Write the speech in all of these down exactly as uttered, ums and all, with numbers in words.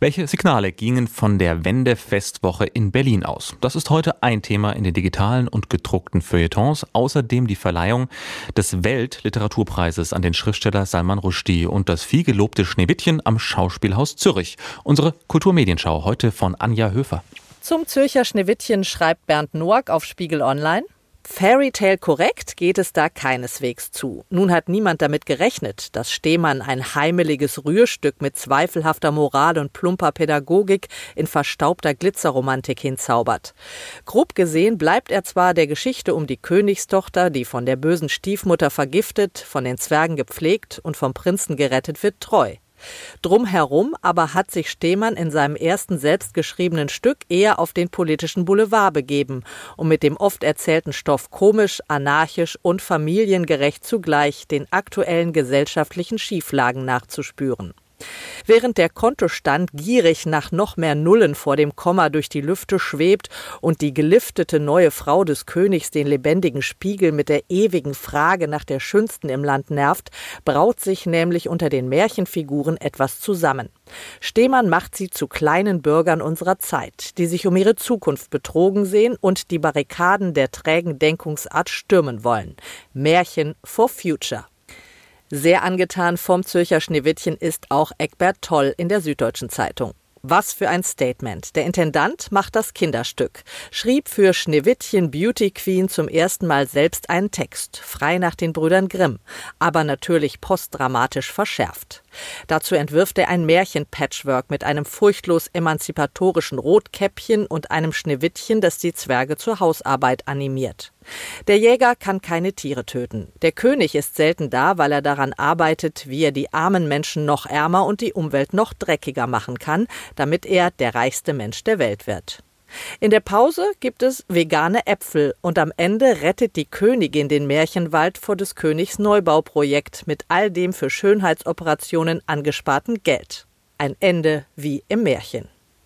Welche Signale gingen von der Wende-Festwoche in Berlin aus? Das ist heute ein Thema in den digitalen und gedruckten Feuilletons. Außerdem die Verleihung des Weltliteraturpreises an den Schriftsteller Salman Rushdie und das vielgelobte Schneewittchen am Schauspielhaus Zürich. Unsere Kulturmedienschau heute von Anja Höfer. Zum Zürcher Schneewittchen schreibt Bernd Noack auf Spiegel Online: Fairytale korrekt geht es da keineswegs zu. Nun hat niemand damit gerechnet, dass Stemann ein heimeliges Rührstück mit zweifelhafter Moral und plumper Pädagogik in verstaubter Glitzerromantik hinzaubert. Grob gesehen bleibt er zwar der Geschichte um die Königstochter, die von der bösen Stiefmutter vergiftet, von den Zwergen gepflegt und vom Prinzen gerettet wird, treu. Drumherum aber hat sich Stemann in seinem ersten selbstgeschriebenen Stück eher auf den politischen Boulevard begeben, um mit dem oft erzählten Stoff komisch, anarchisch und familiengerecht zugleich den aktuellen gesellschaftlichen Schieflagen nachzuspüren. Während der Kontostand gierig nach noch mehr Nullen vor dem Komma durch die Lüfte schwebt und die geliftete neue Frau des Königs den lebendigen Spiegel mit der ewigen Frage nach der Schönsten im Land nervt, braut sich nämlich unter den Märchenfiguren etwas zusammen. Stemann macht sie zu kleinen Bürgern unserer Zeit, die sich um ihre Zukunft betrogen sehen und die Barrikaden der trägen Denkungsart stürmen wollen. Märchen for Future. Sehr angetan vom Zürcher Schneewittchen ist auch Eckbert Toll in der Süddeutschen Zeitung. Was für ein Statement. Der Intendant macht das Kinderstück, schrieb für Schneewittchen Beauty Queen zum ersten Mal selbst einen Text, frei nach den Brüdern Grimm, aber natürlich postdramatisch verschärft. Dazu entwirft er ein Märchen-Patchwork mit einem furchtlos emanzipatorischen Rotkäppchen und einem Schneewittchen, das die Zwerge zur Hausarbeit animiert. Der Jäger kann keine Tiere töten. Der König ist selten da, weil er daran arbeitet, wie er die armen Menschen noch ärmer und die Umwelt noch dreckiger machen kann, damit er der reichste Mensch der Welt wird. In der Pause gibt es vegane Äpfel und am Ende rettet die Königin den Märchenwald vor des Königs Neubauprojekt mit all dem für Schönheitsoperationen angesparten Geld. Ein Ende wie im Märchen.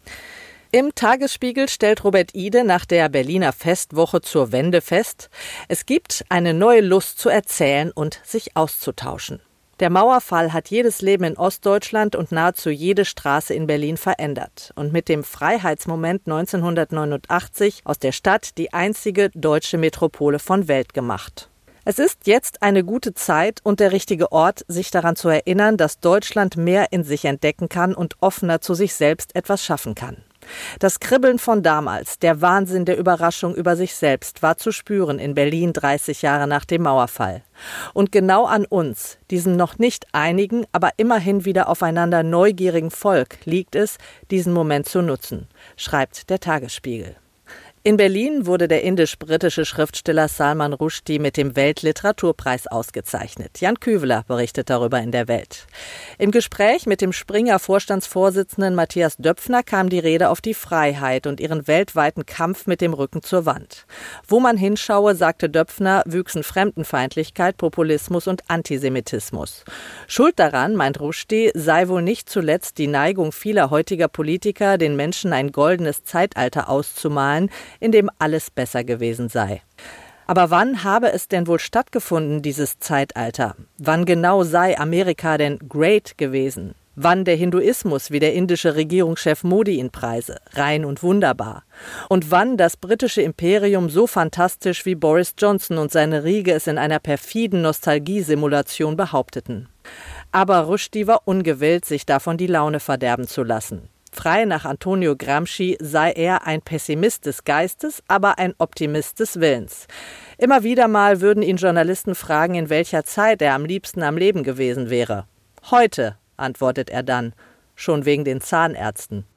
Im Tagesspiegel stellt Robert Ide nach der Berliner Festwoche zur Wende fest: Es gibt eine neue Lust zu erzählen und sich auszutauschen. Der Mauerfall hat jedes Leben in Ostdeutschland und nahezu jede Straße in Berlin verändert und mit dem Freiheitsmoment neunzehnhundertneunundachtzig aus der Stadt die einzige deutsche Metropole von Welt gemacht. Es ist jetzt eine gute Zeit und der richtige Ort, sich daran zu erinnern, dass Deutschland mehr in sich entdecken kann und offener zu sich selbst etwas schaffen kann. Das Kribbeln von damals, der Wahnsinn der Überraschung über sich selbst, war zu spüren in Berlin dreißig Jahre nach dem Mauerfall. Und genau an uns, diesem noch nicht einigen, aber immerhin wieder aufeinander neugierigen Volk, liegt es, diesen Moment zu nutzen, schreibt der Tagesspiegel. In Berlin wurde der indisch-britische Schriftsteller Salman Rushdie mit dem Weltliteraturpreis ausgezeichnet. Jan Küveler berichtet darüber in der Welt. Im Gespräch mit dem Springer-Vorstandsvorsitzenden Matthias Döpfner kam die Rede auf die Freiheit und ihren weltweiten Kampf mit dem Rücken zur Wand. Wo man hinschaue, sagte Döpfner, wüchsen Fremdenfeindlichkeit, Populismus und Antisemitismus. Schuld daran, meint Rushdie, sei wohl nicht zuletzt die Neigung vieler heutiger Politiker, den Menschen ein goldenes Zeitalter auszumalen, in dem alles besser gewesen sei. Aber wann habe es denn wohl stattgefunden, dieses Zeitalter? Wann genau sei Amerika denn great gewesen? Wann der Hinduismus, wie der indische Regierungschef Modi ihn preise, rein und wunderbar? Und wann das britische Imperium so fantastisch, wie Boris Johnson und seine Riege es in einer perfiden Nostalgiesimulation behaupteten? Aber Rushdie war ungewillt, sich davon die Laune verderben zu lassen. Frei nach Antonio Gramsci sei er ein Pessimist des Geistes, aber ein Optimist des Willens. Immer wieder mal würden ihn Journalisten fragen, in welcher Zeit er am liebsten am Leben gewesen wäre. Heute, antwortet er dann, schon wegen den Zahnärzten.